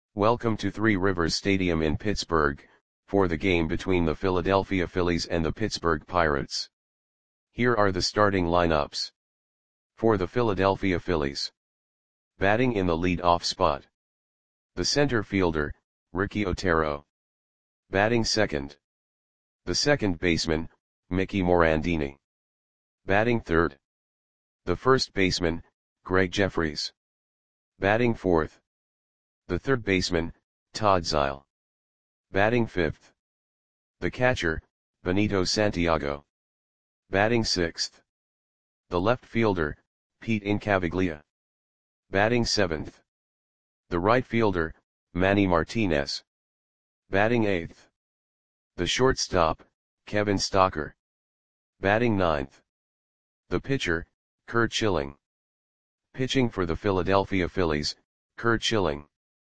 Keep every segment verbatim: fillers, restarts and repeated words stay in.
Welcome to Three Rivers Stadium in Pittsburgh, for the game between the Philadelphia Phillies and the Pittsburgh Pirates. Here are the starting lineups. For the Philadelphia Phillies. Batting in the lead-off spot. The center fielder, Ricky Otero. Batting second. The second baseman, Mickey Morandini. Batting third. The first baseman, Greg Jefferies. Batting fourth. The third baseman, Todd Zeile. Batting fifth. The catcher, Benito Santiago. Batting sixth. The left fielder, Pete Incaviglia. Batting seventh. The right fielder, Manny Martinez. Batting eighth. The shortstop, Kevin Stocker. Batting ninth. The pitcher, Curt Schilling. Pitching for the Philadelphia Phillies, Curt Schilling.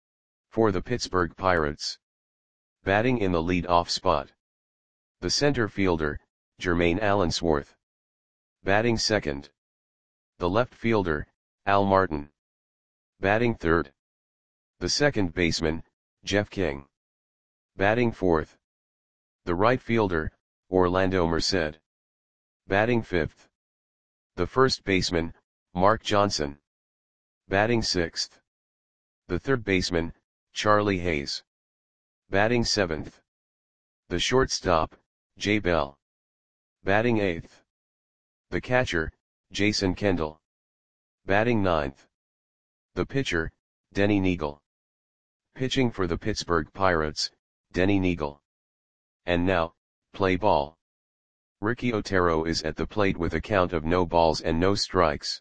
For the Pittsburgh Pirates. Batting in the lead-off spot. The center fielder, Jermaine Allensworth. Batting second. The left fielder, Al Martin. Batting third. The second baseman, Jeff King. Batting fourth. The right fielder, Orlando Merced. Batting fifth. The first baseman, Mark Johnson. Batting sixth. The third baseman, Charlie Hayes. Batting seventh. The shortstop, Jay Bell. Batting eighth. The catcher, Jason Kendall. Batting ninth. The pitcher, Denny Neagle. Pitching for the Pittsburgh Pirates, Denny Neagle. And now, play ball. Ricky Otero is at the plate with a count of no balls and no strikes.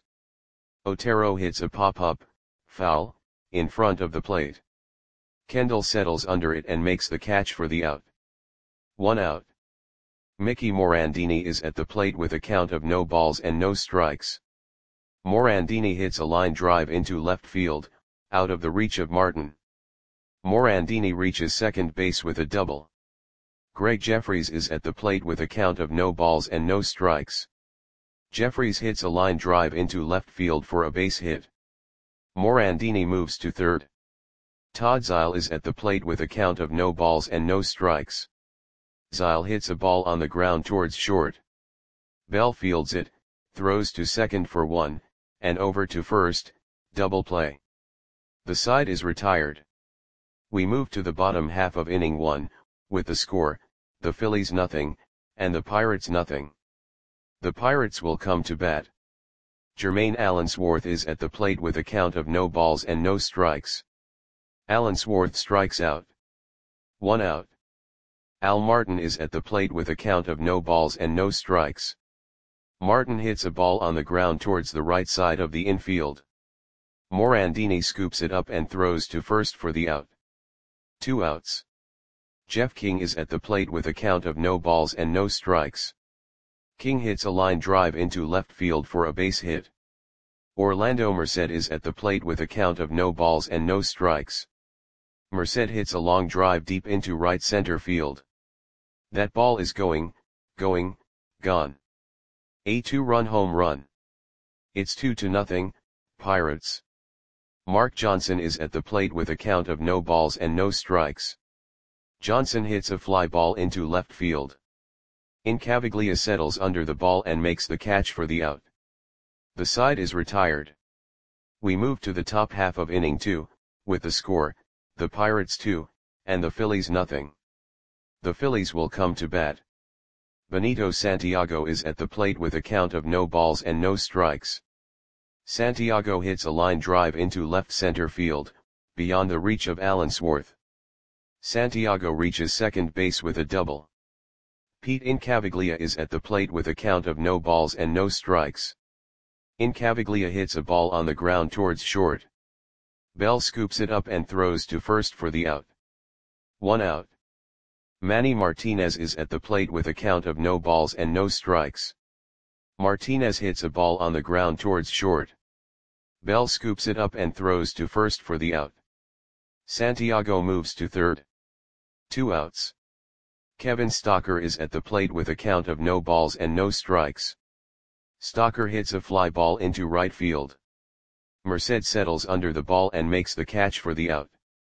Otero hits a pop-up, foul, in front of the plate. Kendall settles under it and makes the catch for the out. One out. Mickey Morandini is at the plate with a count of no balls and no strikes. Morandini hits a line drive into left field, out of the reach of Martin. Morandini reaches second base with a double. Greg Jefferies is at the plate with a count of no balls and no strikes. Jefferies hits a line drive into left field for a base hit. Morandini moves to third. Todd Zeile is at the plate with a count of no balls and no strikes. Zeile hits a ball on the ground towards short. Bell fields it, throws to second for one, and over to first, double play. The side is retired. We move to the bottom half of inning one, with the score, the Phillies nothing, and the Pirates nothing. The Pirates will come to bat. Jermaine Allensworth is at the plate with a count of no balls and no strikes. Allensworth strikes out. One out. Al Martin is at the plate with a count of no balls and no strikes. Martin hits a ball on the ground towards the right side of the infield. Morandini scoops it up and throws to first for the out. Two outs. Jeff King is at the plate with a count of no balls and no strikes. King hits a line drive into left field for a base hit. Orlando Merced is at the plate with a count of no balls and no strikes. Merced hits a long drive deep into right center field. That ball is going, going, gone. A two-run home run. It's two to nothing, Pirates. Mark Johnson is at the plate with a count of no balls and no strikes. Johnson hits a fly ball into left field. Incaviglia settles under the ball and makes the catch for the out. The side is retired. We move to the top half of inning two, with the score, the Pirates two, and the Phillies nothing. The Phillies will come to bat. Benito Santiago is at the plate with a count of no balls and no strikes. Santiago hits a line drive into left center field, beyond the reach of Allensworth. Santiago reaches second base with a double. Pete Incaviglia is at the plate with a count of no balls and no strikes. Incaviglia hits a ball on the ground towards short. Bell scoops it up and throws to first for the out. One out. Manny Martinez is at the plate with a count of no balls and no strikes. Martinez hits a ball on the ground towards short. Bell scoops it up and throws to first for the out. Santiago moves to third. Two outs. Kevin Stocker is at the plate with a count of no balls and no strikes. Stocker hits a fly ball into right field. Merced settles under the ball and makes the catch for the out.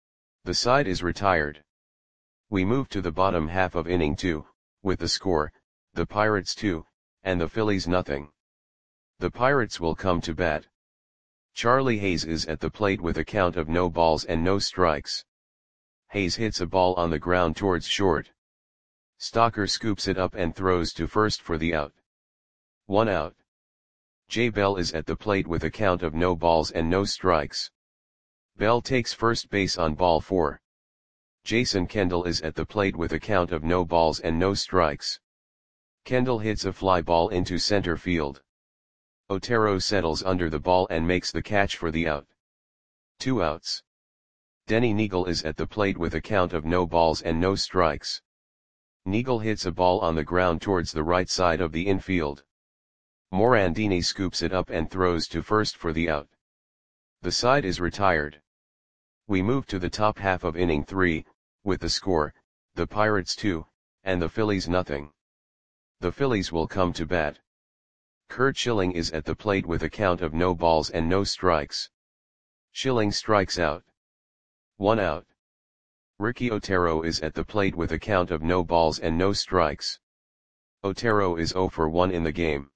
The side is retired. We move to the bottom half of inning two, with the score, the Pirates two, and the Phillies nothing. The Pirates will come to bat. Charlie Hayes is at the plate with a count of no balls and no strikes. Hayes hits a ball on the ground towards short. Stocker scoops it up and throws to first for the out. One out. Jay Bell is at the plate with a count of no balls and no strikes. Bell takes first base on ball four. Jason Kendall is at the plate with a count of no balls and no strikes. Kendall hits a fly ball into center field. Otero settles under the ball and makes the catch for the out. Two outs. Denny Neagle is at the plate with a count of no balls and no strikes. Neagle hits a ball on the ground towards the right side of the infield. Morandini scoops it up and throws to first for the out. The side is retired. We move to the top half of inning three, with the score, the Pirates two, and the Phillies nothing. The Phillies will come to bat. Curt Schilling is at the plate with a count of no balls and no strikes. Schilling strikes out. One out. Ricky Otero is at the plate with a count of no balls and no strikes. Otero is zero for one in the game.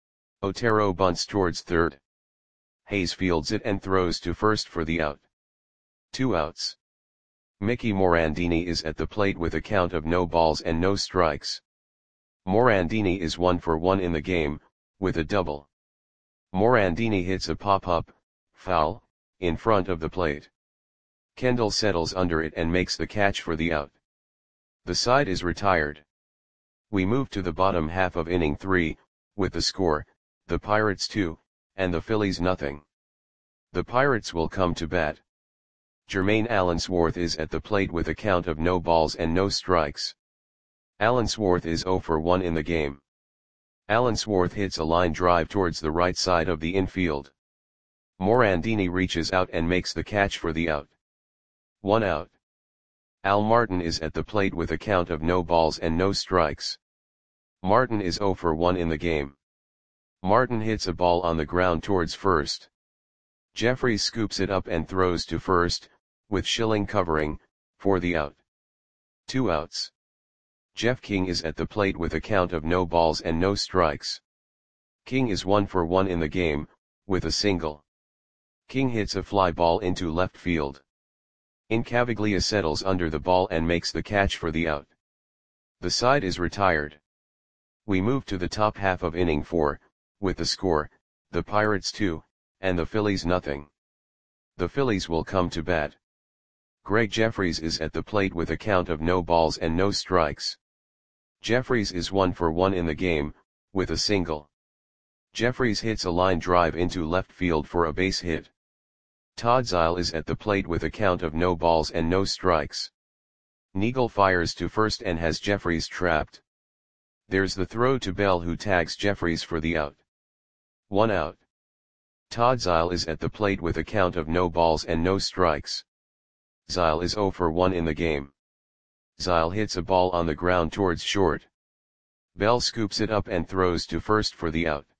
Otero bunts towards third. Hayes fields it and throws to first for the out. Two outs. Mickey Morandini is at the plate with a count of no balls and no strikes. Morandini is one for one in the game, with a double. Morandini hits a pop-up, foul, in front of the plate. Kendall settles under it and makes the catch for the out. The side is retired. We move to the bottom half of inning three, with the score, the Pirates two, and the Phillies nothing. The Pirates will come to bat. Jermaine Allensworth is at the plate with a count of no balls and no strikes. Allensworth is zero for one in the game. Allensworth hits a line drive towards the right side of the infield. Morandini reaches out and makes the catch for the out. One out. Al Martin is at the plate with a count of no balls and no strikes. Martin is zero for one in the game. Martin hits a ball on the ground towards first. Jeffries scoops it up and throws to first, with Schilling covering, for the out. Two outs. Jeff King is at the plate with a count of no balls and no strikes. King is one for one in the game, with a single. King hits a fly ball into left field. Incaviglia settles under the ball and makes the catch for the out. The side is retired. We move to the top half of inning four, with the score, the Pirates two, and the Phillies nothing. The Phillies will come to bat. Greg Jeffries is at the plate with a count of no balls and no strikes. Jeffries is one for one in the game, with a single. Jeffries hits a line drive into left field for a base hit. Todd Zeile is at the plate with a count of no balls and no strikes. Neagle fires to first and has Jeffries trapped. There's the throw to Bell, who tags Jeffries for the out. One out. Todd Zeile is at the plate with a count of no balls and no strikes. Zeile is zero for one in the game. Zeile hits a ball on the ground towards short. Bell scoops it up and throws to first for the out.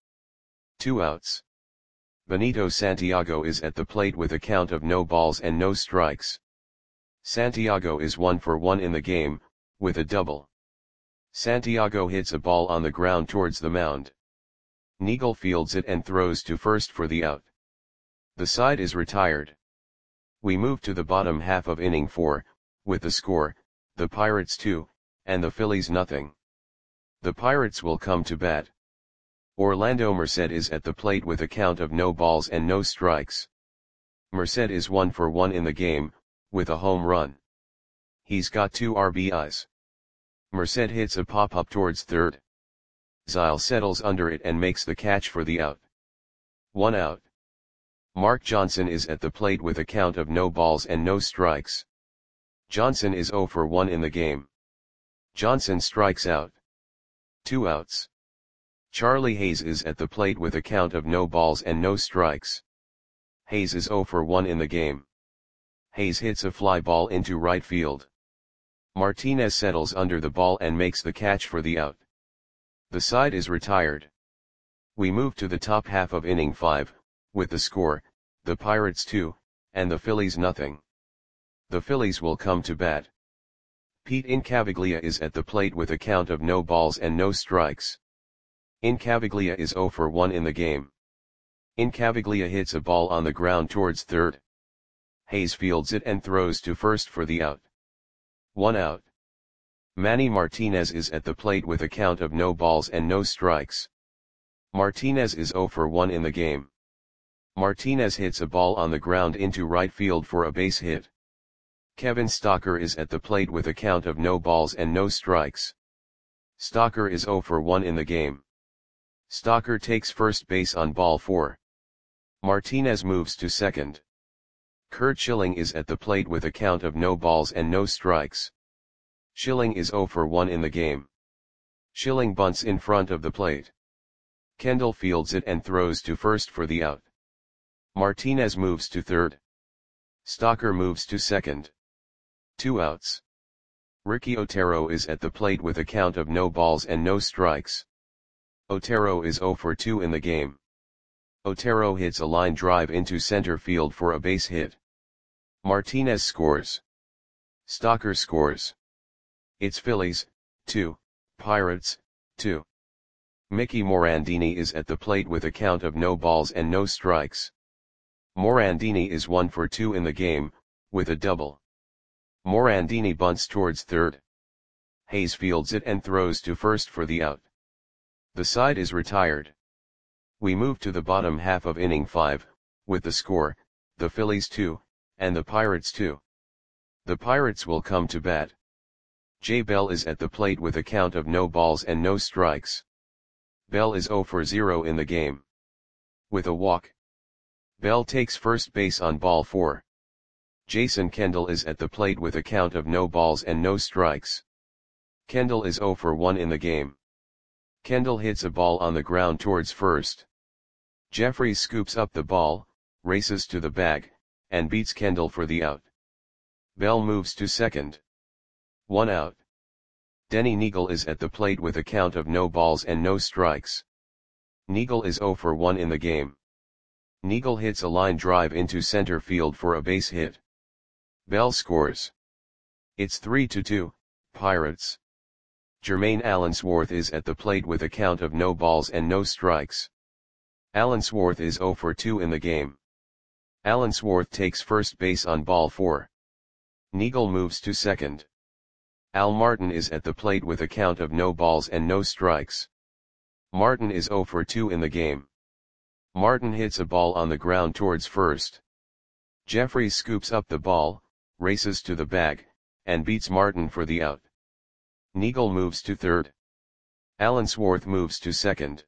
Two outs. Benito Santiago is at the plate with a count of no balls and no strikes. Santiago is one for one in the game, with a double. Santiago hits a ball on the ground towards the mound. Neagle fields it and throws to first for the out. The side is retired. We move to the bottom half of inning four, with the score, the Pirates two, and the Phillies nothing. The Pirates will come to bat. Orlando Merced is at the plate with a count of no balls and no strikes. Merced is one for one in the game, with a home run. He's got two R B Is. Merced hits a pop-up towards third. Zeile settles under it and makes the catch for the out. One out. Mark Johnson is at the plate with a count of no balls and no strikes. Johnson is zero for one in the game. Johnson strikes out. Two outs. Charlie Hayes is at the plate with a count of no balls and no strikes. Hayes is zero for one in the game. Hayes hits a fly ball into right field. Martinez settles under the ball and makes the catch for the out. The side is retired. We move to the top half of inning five, with the score, the Pirates two, and the Phillies nothing. The Phillies will come to bat. Pete Incaviglia is at the plate with a count of no balls and no strikes. Incaviglia is zero for one in the game. Incaviglia hits a ball on the ground towards third. Hayes fields it and throws to first for the out. One out. Manny Martinez is at the plate with a count of no balls and no strikes. Martinez is zero for one in the game. Martinez hits a ball on the ground into right field for a base hit. Kevin Stocker is at the plate with a count of no balls and no strikes. Stocker is zero for one in the game. Stocker takes first base on ball four. Martinez moves to second. Curt Schilling is at the plate with a count of no balls and no strikes. Schilling is zero for one in the game. Schilling bunts in front of the plate. Kendall fields it and throws to first for the out. Martinez moves to third. Stocker moves to second. Two outs. Ricky Otero is at the plate with a count of no balls and no strikes. Otero is zero for two in the game. Otero hits a line drive into center field for a base hit. Martinez scores. Stocker scores. It's Phillies, two, Pirates, two. Mickey Morandini is at the plate with a count of no balls and no strikes. Morandini is one for two in the game, with a double. Morandini bunts towards third. Hayes fields it and throws to first for the out. The side is retired. We move to the bottom half of inning five, with the score, the Phillies two, and the Pirates two. The Pirates will come to bat. Jay Bell is at the plate with a count of no balls and no strikes. Bell is zero for zero in the game. With a walk. Bell takes first base on ball four. Jason Kendall is at the plate with a count of no balls and no strikes. Kendall is zero for one in the game. Kendall hits a ball on the ground towards first. Jeffries scoops up the ball, races to the bag, and beats Kendall for the out. Bell moves to second. One out. Denny Neagle is at the plate with a count of no balls and no strikes. Neagle is zero for one in the game. Neagle hits a line drive into center field for a base hit. Bell scores. It's three to two, Pirates. Jermaine Allensworth is at the plate with a count of no balls and no strikes. Allensworth is zero for two in the game. Allensworth takes first base on ball four. Neagle moves to second. Al Martin is at the plate with a count of no balls and no strikes. Martin is zero for two in the game. Martin hits a ball on the ground towards first. Jeffries scoops up the ball, races to the bag, and beats Martin for the out. Neagle moves to third. Allensworth moves to second.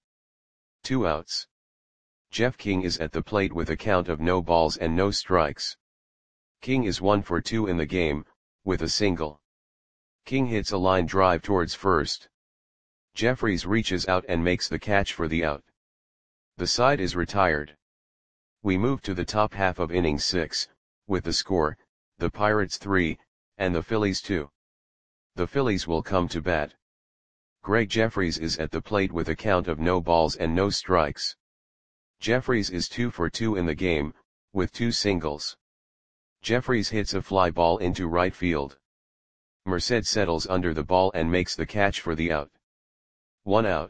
Two outs. Jeff King is at the plate with a count of no balls and no strikes. King is one for two in the game, with a single. King hits a line drive towards first. Jeffries reaches out and makes the catch for the out. The side is retired. We move to the top half of inning six, with the score, the Pirates three, and the Phillies two. The Phillies will come to bat. Greg Jeffries is at the plate with a count of no balls and no strikes. Jeffries is two for two in the game, with two singles. Jeffries hits a fly ball into right field. Merced settles under the ball and makes the catch for the out. One out.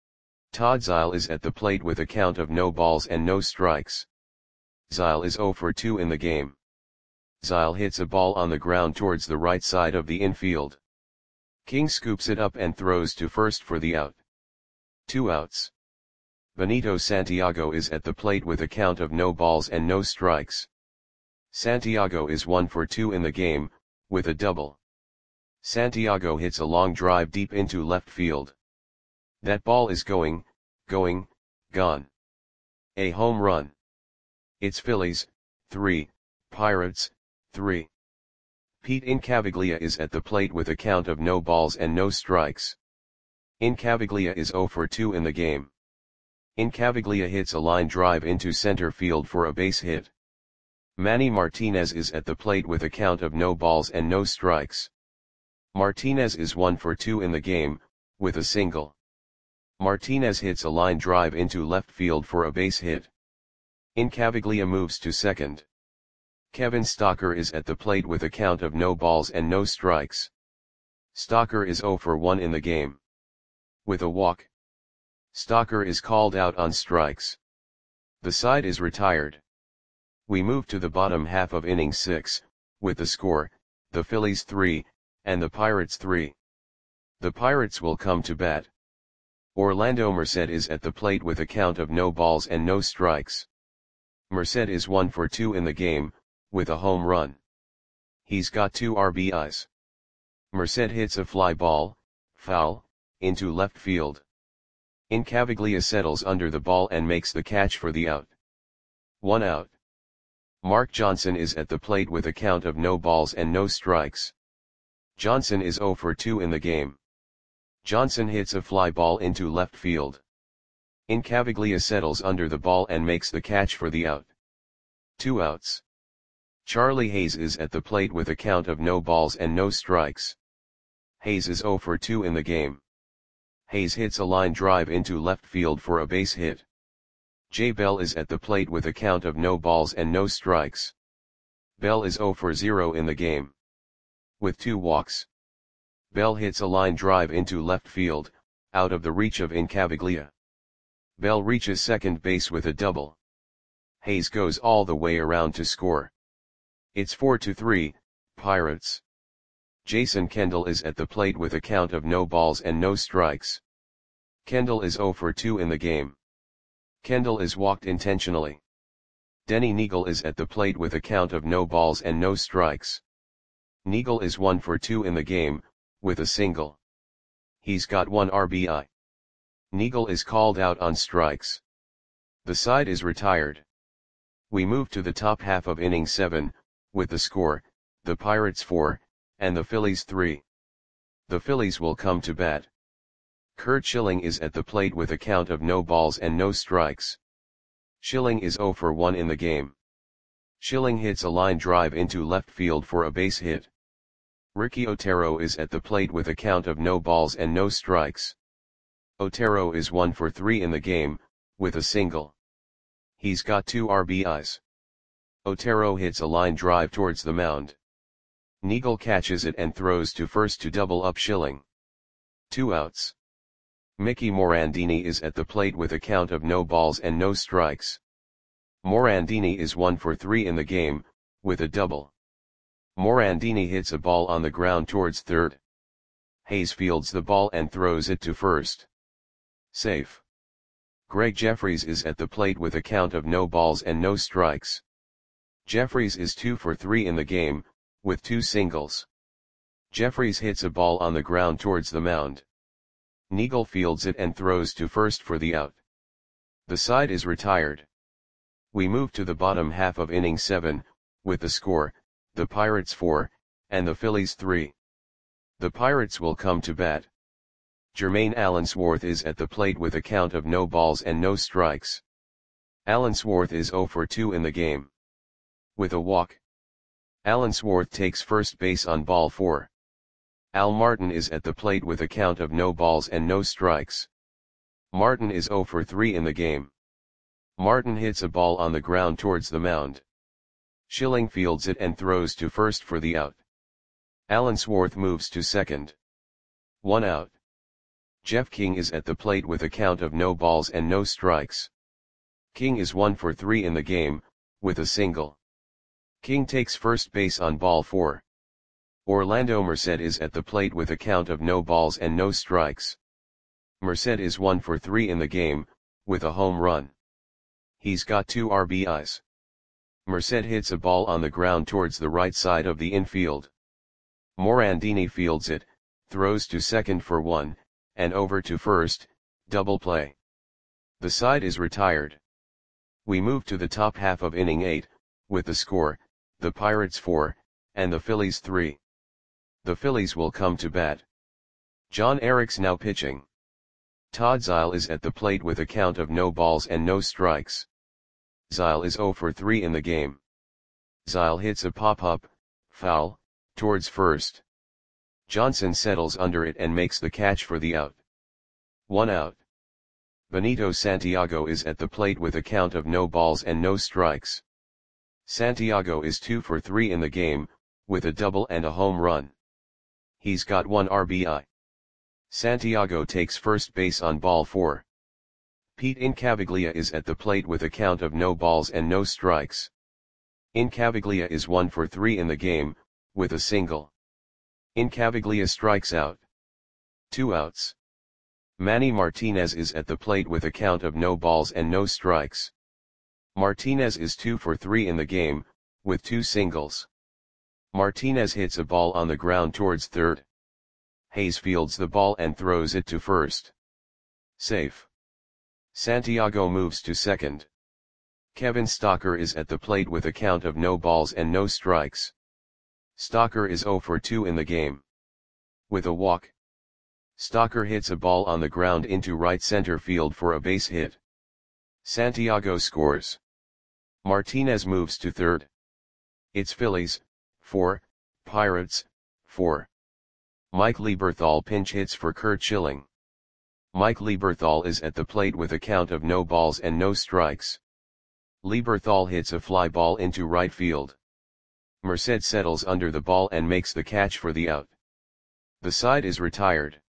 Todd Zeile is at the plate with a count of no balls and no strikes. Zeile is zero for two in the game. Zeile hits a ball on the ground towards the right side of the infield. King scoops it up and throws to first for the out. Two outs. Benito Santiago is at the plate with a count of no balls and no strikes. Santiago is one for two in the game, with a double. Santiago hits a long drive deep into left field. That ball is going, going, gone. A home run. It's Phillies, three, Pirates, three. Pete Incaviglia is at the plate with a count of no balls and no strikes. Incaviglia is zero for two in the game. Incaviglia hits a line drive into center field for a base hit. Manny Martinez is at the plate with a count of no balls and no strikes. Martinez is one for two in the game, with a single. Martinez hits a line drive into left field for a base hit. Incaviglia moves to second. Kevin Stocker is at the plate with a count of no balls and no strikes. Stocker is zero for one in the game. With a walk, Stocker is called out on strikes. The side is retired. We move to the bottom half of inning six, with the score, the Phillies three, and the Pirates three. The Pirates will come to bat. Orlando Merced is at the plate with a count of no balls and no strikes. Merced is one for two in the game, with a home run. He's got two R B Is. Merced hits a fly ball, foul, into left field. Incaviglia settles under the ball and makes the catch for the out. One out. Mark Johnson is at the plate with a count of no balls and no strikes. Johnson is zero for two in the game. Johnson hits a fly ball into left field. Incaviglia settles under the ball and makes the catch for the out. Two outs. Charlie Hayes is at the plate with a count of no balls and no strikes. Hayes is zero for two in the game. Hayes hits a line drive into left field for a base hit. Jay Bell is at the plate with a count of no balls and no strikes. Bell is zero for zero in the game. With two walks, Bell hits a line drive into left field, out of the reach of Incaviglia. Bell reaches second base with a double. Hayes goes all the way around to score. It's four to three, Pirates. Jason Kendall is at the plate with a count of no balls and no strikes. Kendall is zero for two in the game. Kendall is walked intentionally. Denny Neagle is at the plate with a count of no balls and no strikes. Neagle is one for two in the game, with a single. He's got one R B I. Neagle is called out on strikes. The side is retired. We move to the top half of inning seven, with the score, the Pirates four, and the Phillies three. The Phillies will come to bat. Curt Schilling is at the plate with a count of no balls and no strikes. Schilling is zero for one in the game. Schilling hits a line drive into left field for a base hit. Ricky Otero is at the plate with a count of no balls and no strikes. Otero is one for three in the game, with a single. He's got two R B Is. Otero hits a line drive towards the mound. Neagle catches it and throws to first to double up Schilling. Two outs. Mickey Morandini is at the plate with a count of no balls and no strikes. Morandini is one for three in the game, with a double. Morandini hits a ball on the ground towards third. Hayes fields the ball and throws it to first. Safe. Greg Jeffries is at the plate with a count of no balls and no strikes. Jeffries is two for three in the game, with two singles. Jeffries hits a ball on the ground towards the mound. Neagle fields it and throws to first for the out. The side is retired. We move to the bottom half of inning seven, with the score, the Pirates four, and the Phillies three. The Pirates will come to bat. Jermaine Allensworth is at the plate with a count of no balls and no strikes. Allensworth is zero for two in the game. With a walk, Allensworth takes first base on ball four. Al Martin is at the plate with a count of no balls and no strikes. Martin is zero for three in the game. Martin hits a ball on the ground towards the mound. Schilling fields it and throws to first for the out. Allensworth moves to second. One out. Jeff King is at the plate with a count of no balls and no strikes. King is one for three in the game, with a single. King takes first base on ball four. Orlando Merced is at the plate with a count of no balls and no strikes. Merced is one for three in the game, with a home run. He's got two R B Is. Merced hits a ball on the ground towards the right side of the infield. Morandini fields it, throws to second for one, and over to first, double play. The side is retired. We move to the top half of inning eight, with the score, the Pirates four, and the Phillies three. The Phillies will come to bat. John Erick's now pitching. Todd Zeile is at the plate with a count of no balls and no strikes. Zeile is zero for three in the game. Zeile hits a pop-up, foul, towards first. Johnson settles under it and makes the catch for the out. One out. Benito Santiago is at the plate with a count of no balls and no strikes. Santiago is two for three in the game, with a double and a home run. He's got one R B I. Santiago takes first base on ball four. Pete Incaviglia is at the plate with a count of no balls and no strikes. Incaviglia is one for three in the game, with a single. Incaviglia strikes out. Two outs. Manny Martinez is at the plate with a count of no balls and no strikes. Martinez is two for three in the game, with two singles. Martinez hits a ball on the ground towards third. Hayes fields the ball and throws it to first. Safe. Santiago moves to second. Kevin Stocker is at the plate with a count of no balls and no strikes. Stocker is zero for two in the game. With a walk. Stocker hits a ball on the ground into right center field for a base hit. Santiago scores. Martinez moves to third. It's Phillies, four, Pirates, four. Mike Lieberthal pinch hits for Curt Schilling. Mike Lieberthal is at the plate with a count of no balls and no strikes. Lieberthal hits a fly ball into right field. Merced settles under the ball and makes the catch for the out. The side is retired.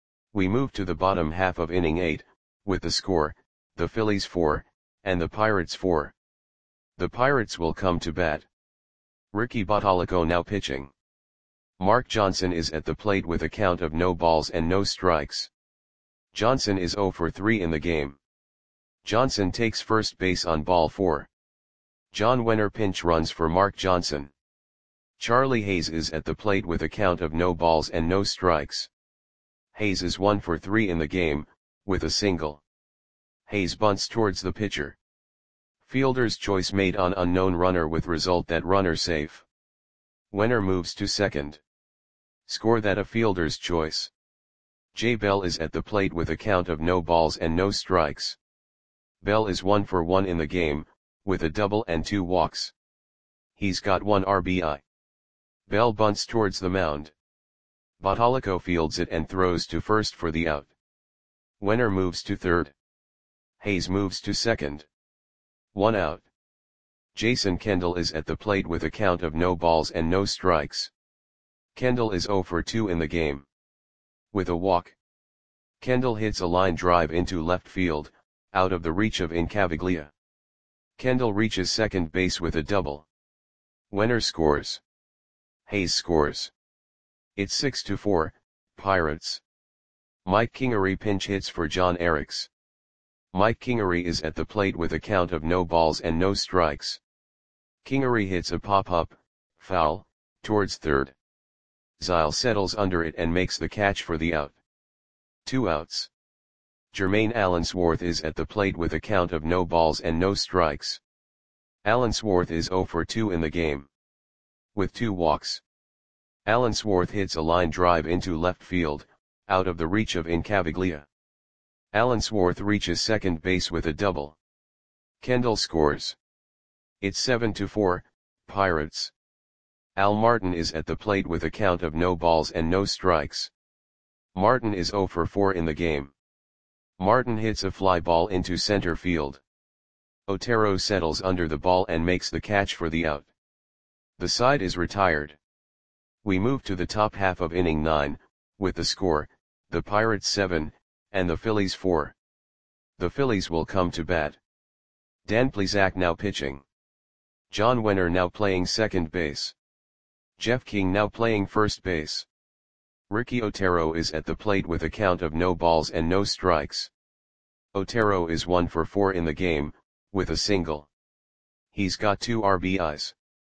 We move to the bottom half of inning eight, with the score, the Phillies four, and the Pirates four. The Pirates will come to bat. Ricky Bottalico now pitching. Mark Johnson is at the plate with a count of no balls and no strikes. Johnson is zero for three in the game. Johnson takes first base on ball four. John Wenner pinch runs for Mark Johnson. Charlie Hayes is at the plate with a count of no balls and no strikes. Hayes is one for three in the game, with a single. Hayes bunts towards the pitcher. Fielder's choice made on unknown runner with result that runner safe. Wenner moves to second. Score that a fielder's choice. Jay Bell is at the plate with a count of no balls and no strikes. Bell is one for one in the game, with a double and two walks. He's got one R B I. Bell bunts towards the mound. Bottalico fields it and throws to first for the out. Wenner moves to third. Hayes moves to second. One out. Jason Kendall is at the plate with a count of no balls and no strikes. Kendall is zero for two in the game. With a walk. Kendall hits a line drive into left field, out of the reach of Incaviglia. Kendall reaches second base with a double. Wenner scores. Hayes scores. It's six to four, Pirates. Mike Kingery pinch hits for John Eriks. Mike Kingery is at the plate with a count of no balls and no strikes. Kingery hits a pop-up, foul, towards third. Zyle settles under it and makes the catch for the out. Two outs. Jermaine Allensworth is at the plate with a count of no balls and no strikes. Allensworth is zero for two in the game. With two walks. Allensworth hits a line drive into left field, out of the reach of Incaviglia. Allensworth reaches second base with a double. Kendall scores. It's seven to four, Pirates. Al Martin is at the plate with a count of no balls and no strikes. Martin is zero for four in the game. Martin hits a fly ball into center field. Otero settles under the ball and makes the catch for the out. The side is retired. We move to the top half of inning nine, with the score, the Pirates seven, and the Phillies four. The Phillies will come to bat. Dan Plesac now pitching. John Wenner now playing second base. Jeff King now playing first base. Ricky Otero is at the plate with a count of no balls and no strikes. Otero is one for four in the game, with a single. He's got two R B Is.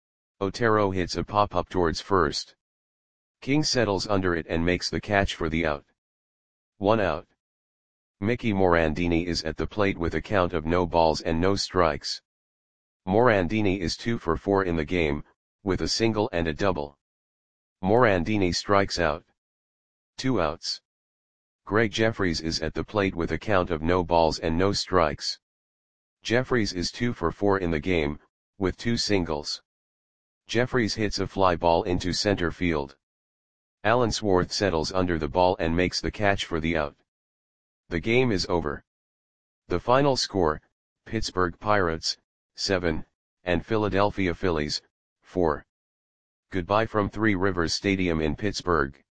Otero hits a pop-up towards first. King settles under it and makes the catch for the out. One out. Mickey Morandini is at the plate with a count of no balls and no strikes. Morandini is two for four in the game, with a single and a double. Morandini strikes out. Two outs. Greg Jeffries is at the plate with a count of no balls and no strikes. Jeffries is two for four in the game, with two singles. Jeffries hits a fly ball into center field. Allensworth settles under the ball and makes the catch for the out. The game is over. The final score, Pittsburgh Pirates, seven, and Philadelphia Phillies, four. Goodbye from Three Rivers Stadium in Pittsburgh.